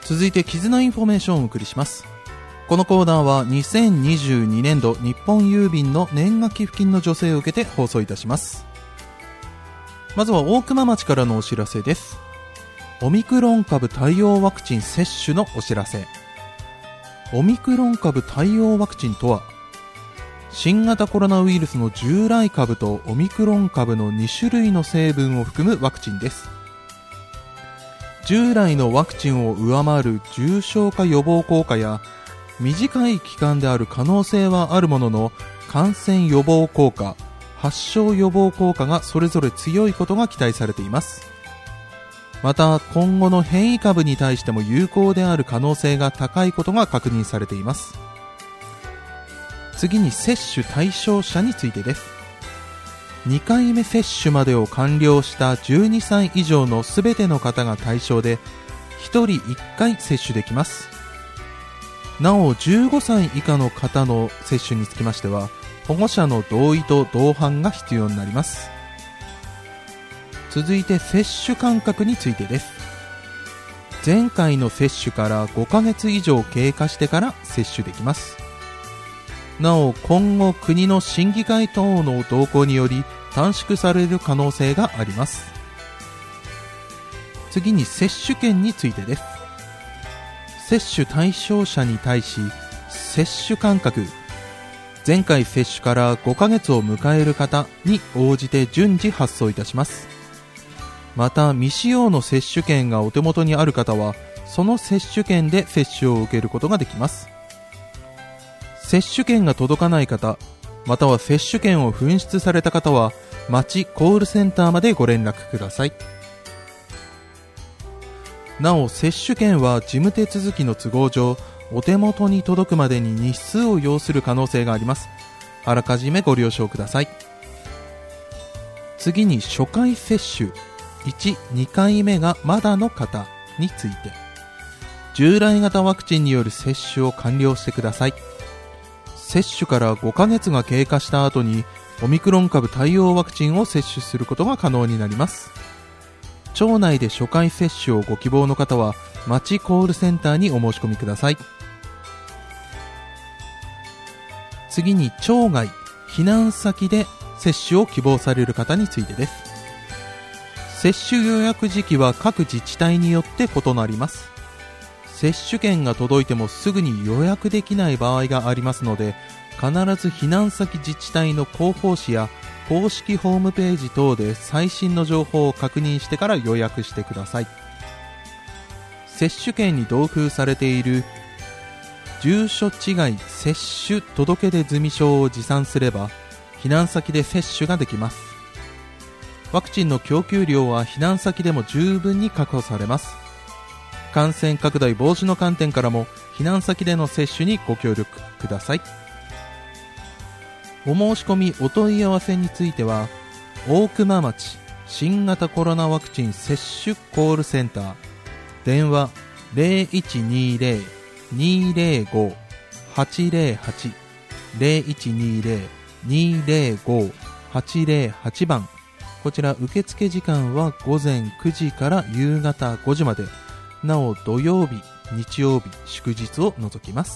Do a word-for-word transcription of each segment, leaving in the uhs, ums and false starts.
続いて絆インフォメーションをお送りします。このコーナーはにせんにじゅうにねんど日本郵便の年賀寄付金の助成を受けて放送いたします。まずは大熊町からのお知らせです。オミクロン株対応ワクチン接種のお知らせ。オミクロン株対応ワクチンとは、新型コロナウイルスの従来株とオミクロン株のに種類の成分を含むワクチンです。従来のワクチンを上回る重症化予防効果や短い期間である可能性はあるものの、感染予防効果、発症予防効果がそれぞれ強いことが期待されています。また今後の変異株に対しても有効である可能性が高いことが確認されています。次に接種対象者についてです。にかいめ接種までを完了したじゅうにさい以上のすべての方が対象で、ひとりいっかい接種できます。なおじゅうごさい以下の方の接種につきましては、保護者の同意と同伴が必要になります。続いて接種間隔についてです。前回の接種からごかげつ以上経過してから接種できます。なお今後国の審議会等の動向により短縮される可能性があります。次に接種券についてです。接種対象者に対し接種間隔、前回接種からごかげつを迎える方に応じて順次発送いたします。また未使用の接種券がお手元にある方はその接種券で接種を受けることができます。接種券が届かない方、または接種券を紛失された方は町コールセンターまでご連絡ください。なお接種券は事務手続きの都合上お手元に届くまでに日数を要する可能性があります。あらかじめご了承ください。次に初回接種いち、にかいめがまだの方について、従来型ワクチンによる接種を完了してください。接種からごかげつが経過した後にオミクロン株対応ワクチンを接種することが可能になります。町内で初回接種をご希望の方は町コールセンターにお申し込みください。次に町外、避難先で接種を希望される方についてです。接種予約時期は各自治体によって異なります。接種券が届いてもすぐに予約できない場合がありますので、必ず避難先自治体の広報誌や公式ホームページ等で最新の情報を確認してから予約してください。接種券に同封されている住所違い接種届出済証を持参すれば避難先で接種ができます。ワクチンの供給量は避難先でも十分に確保されます。感染拡大防止の観点からも避難先での接種にご協力ください。お申し込みお問い合わせについては大熊町新型コロナワクチン接種コールセンター、電話 ゼロいちにゼロ にゼロご はちゼロはち ゼロいちにゼロ にゼロご はちゼロはち 番。こちら受付時間はごぜんくじから夕方ごじまで、なお土曜日、日曜日、祝日を除きます。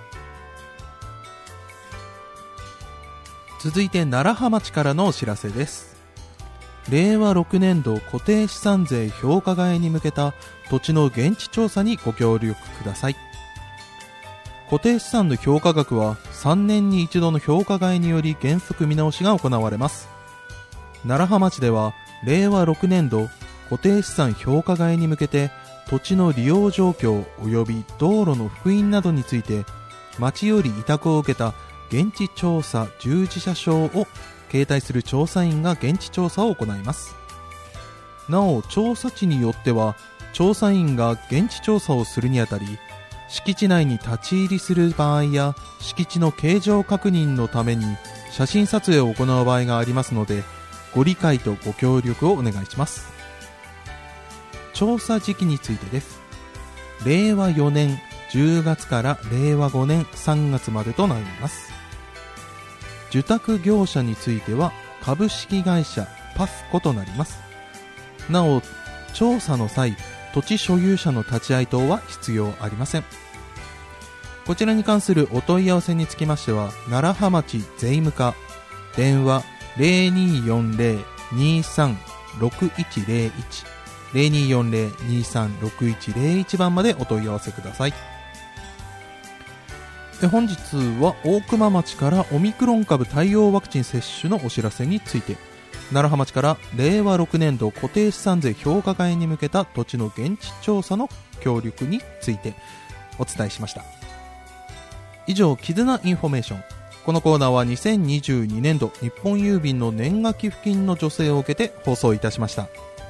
続いて楢葉町からのお知らせです。れいわろくねんど固定資産税評価外に向けた土地の現地調査にご協力ください。固定資産の評価額はさんねんに一度の評価外により原則見直しが行われます。楢葉町ではれいわろくねんど固定資産評価外に向けて土地の利用状況及び道路の復員などについて町より委託を受けた現地調査従事者証を携帯する調査員が現地調査を行います。なお調査地によっては調査員が現地調査をするにあたり敷地内に立ち入りする場合や敷地の形状確認のために写真撮影を行う場合がありますので、ご理解とご協力をお願いします。調査時期についてです。れいわよねんじゅうがつかられいわごねんさんがつまでとなります。受託業者については株式会社パスコとなります。なお調査の際土地所有者の立ち会い等は必要ありません。こちらに関するお問い合わせにつきましては、楢葉町税務課、電話 ゼロにーよんゼロ にーさん ろくいちゼロいち ゼロにーよんゼロ にーさん ろくいちゼロいち 番までお問い合わせください。で、本日は大熊町からオミクロン株対応ワクチン接種のお知らせについて、楢葉町かられいわろくねんど固定資産税評価外に向けた土地の現地調査の協力についてお伝えしました。以上、絆インフォメーション。このコーナーはにせんにじゅうにねんど日本郵便の年賀寄付金の助成を受けて放送いたしました。